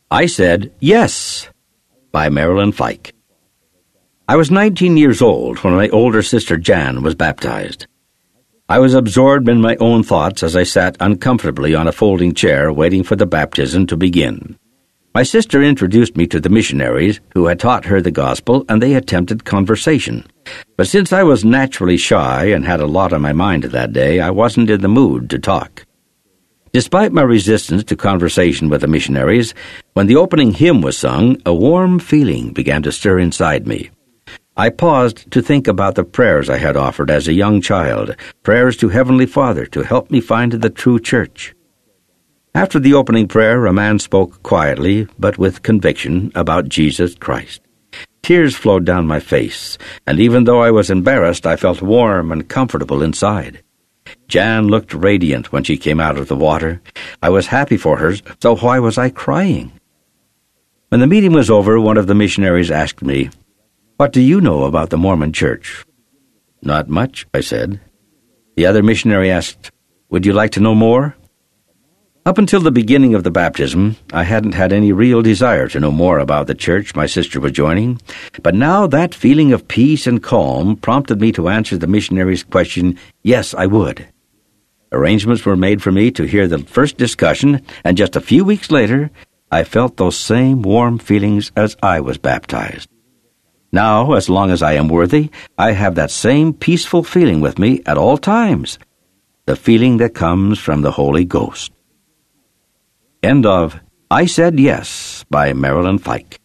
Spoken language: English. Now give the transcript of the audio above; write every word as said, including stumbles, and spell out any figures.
I Said Yes by Marilyn Fike. I was nineteen years old when my older sister Jan was baptized. I was absorbed in my own thoughts as I sat uncomfortably on a folding chair waiting for the baptism to begin. My sister introduced me to the missionaries who had taught her the gospel, and they attempted conversation. But since I was naturally shy and had a lot on my mind that day, I wasn't in the mood to talk. Despite my resistance to conversation with the missionaries, when the opening hymn was sung, a warm feeling began to stir inside me. I paused to think about the prayers I had offered as a young child, prayers to Heavenly Father to help me find the true church. After the opening prayer, a man spoke quietly, but with conviction, about Jesus Christ. Tears flowed down my face, and even though I was embarrassed, I felt warm and comfortable inside. Jan looked radiant when she came out of the water. I was happy for her, so why was I crying? When the meeting was over, one of the missionaries asked me, "What do you know about the Mormon Church?" "Not much," I said. The other missionary asked, "Would you like to know more?" Up until the beginning of the baptism, I hadn't had any real desire to know more about the church my sister was joining, but now that feeling of peace and calm prompted me to answer the missionary's question, yes, I would. Arrangements were made for me to hear the first discussion, and just a few weeks later, I felt those same warm feelings as I was baptized. Now, as long as I am worthy, I have that same peaceful feeling with me at all times, the feeling that comes from the Holy Ghost. End of I Said Yes by Marilyn Fike.